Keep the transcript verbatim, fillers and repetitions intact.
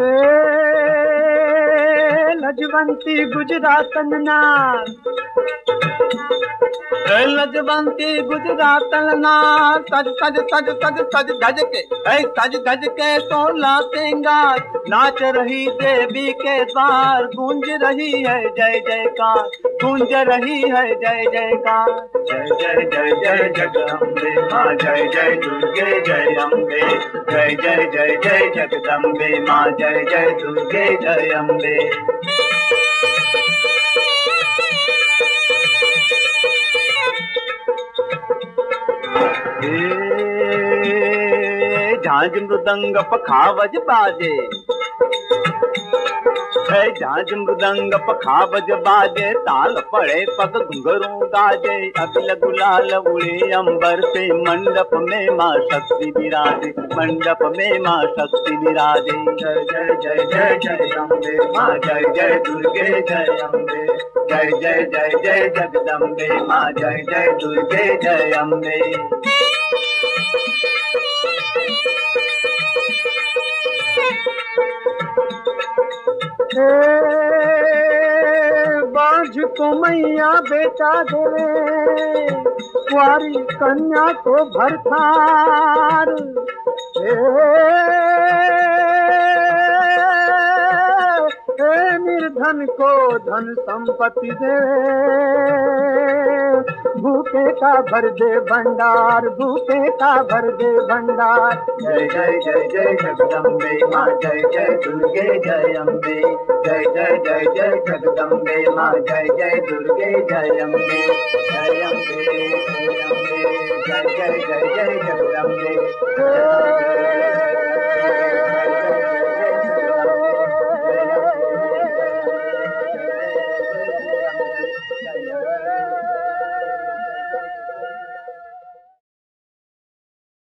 लजवंती गुजरातन नार लजवंती गुजरातन नार सज सज सज सज सज धज के ऐ सज धज के सोला सिंगार नाच रही देवी के द्वार गूंज रही है जय जयकार गूंज रही है जय जयकार जय जय जय जय जगदम्बे माँ जय जय दुर्गे जय अम्बे जय जय जय जय जगदम्बे माँ जय जय दुर्गे जय अम्बे। झांझ मृदंग पखावज बाजे है झांझ मृदंग पखावज बाजे ताल पड़े पग घुंघरू गाजे अबिल गुलाल उड़े अंबर पे मंडप में माँ शक्ति विराजे मंडप में माँ शक्ति विराजे जय जय जय जय जय अम्बे माँ जय जय दुर्गे जय अम्बे जय जय जय जय जगदम्बे माँ जय जय दुर्गे जय अम्बे। बाझ को मैया बेटा दे कुंवारी कन्या को भरथार निर्धन को धन संपत्ति दे भूखे का भर दे भंडार भूखे का भर दे भंडार जय जय जय जय जगदम्बे माँ जय जय दुर्गे जय अम्बे जय जय जय जय जगदम्बे माँ जय जय दुर्गे जय अम्बे जय अम्बे जय अम्बे जय जय जय जय जगदम्बे।